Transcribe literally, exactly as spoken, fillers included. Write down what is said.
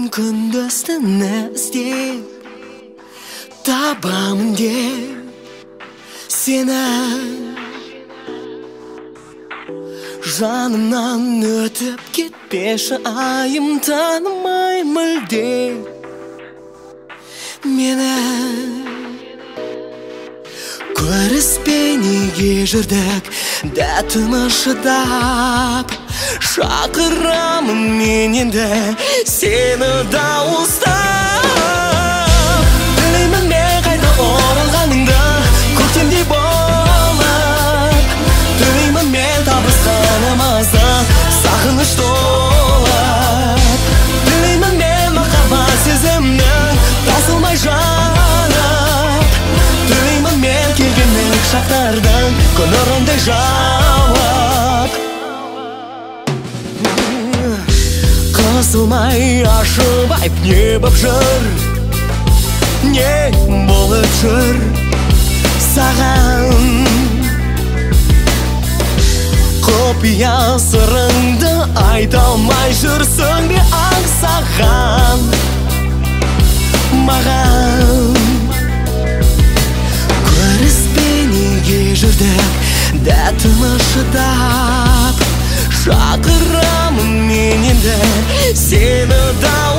күндіз-түн іздеп табамын деп сені, жанымнан өтіп кетпеші айым, танымай мүлде мені. Көріспей неге жүрдік дәтімі шыдап, шақырамын мен енді сені дауыстап. Білемін мен қайта оралғаныңды көктемдей болып, тілеймін мен табысқанымызды сағыныш толып, тілеймін мен махаббат сезімнің таусылмай жанып, тілеймін мен келгеннің шақтардың күн нұрындай жауып. Қысылмай ашып айып не боп жүр, не болып жүр саған? Құпия сырыңды айта алмай жүрсің бе аңсаған маған? Көріспей неге жүрдік дәтімі шыдап, шақырамын мен енді сені дауыстап.